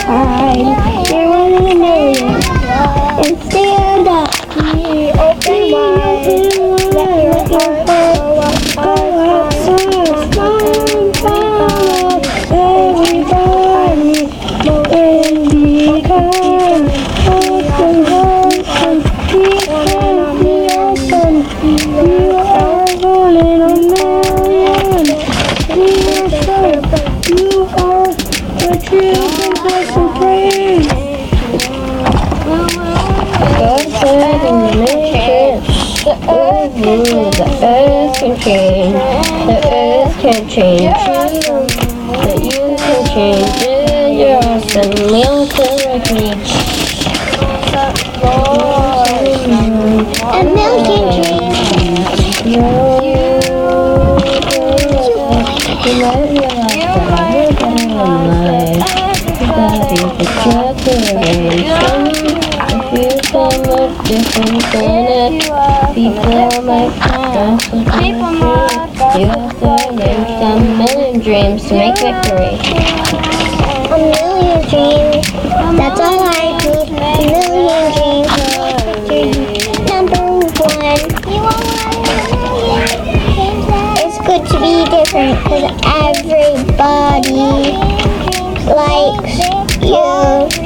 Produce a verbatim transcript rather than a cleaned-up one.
time. You're one in a million. And stand up. Be open wide. Let your heart go outside. Smile, everybody, and be kind. Open hearts, be kind, be open. You are one in a million. Be yourself. You are the children's blessing praise. God said in the matrix, the earth can move, the earth can change, the earth can change you, but you can change it. You're awesome, milk like me. A million dreams. You might realize that you're better in life. You gotta be the generation. If you come up different than it, people might ask what you do. You have to live a million dreams to make victory. A million dreams. That's all I need. A million dreams. Number one. It's good to be different because everybody likes you.